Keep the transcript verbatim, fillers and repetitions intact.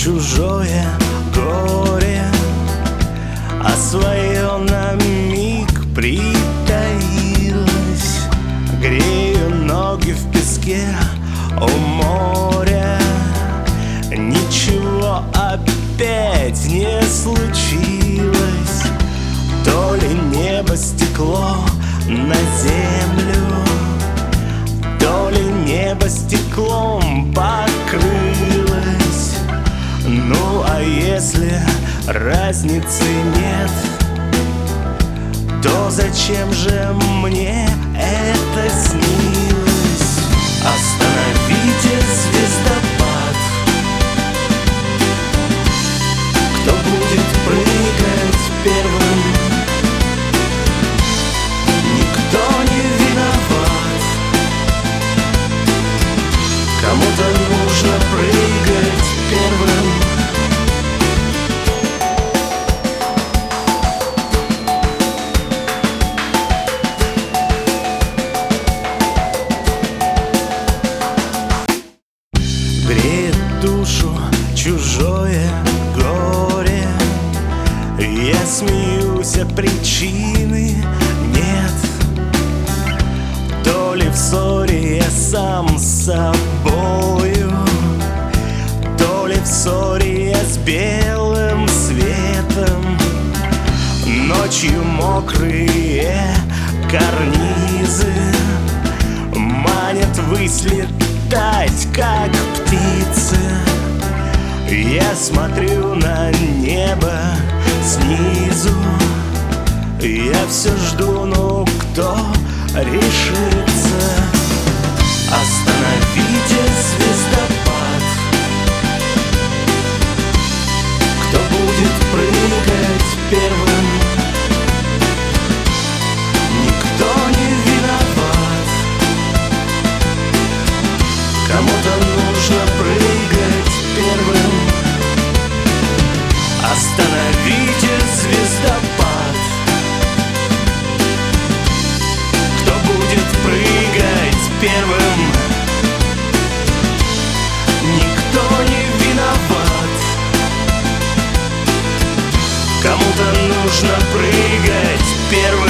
чужое горе, а свое на миг притаилось. Грею ноги в песке у моря, ничего опять не случилось. То ли небо стекло на землю, то ли небо стеклом покрылось. Ну а если разницы нет, то зачем же мне это снилось? Остановите звездопад, кто будет прыгать первым? Никто не виноват, кому-то нужно прыгать первым. Греет душу чужое горе, я смеюсь, а причины нет. То ли в ссоре я сам с собою, то ли в ссоре я с белым светом. Ночью мокрые карнизы манят ввысь летать, как птицы. Я смотрю на небо снизу, я все жду, ну кто решится? Остановите звездопад, кто будет прыгать первым? Никто не виноват, кому-то нужно прыгать первым. Остановите звездопад, кто будет прыгать первым? Никто не виноват, кому-то нужно прыгать первым.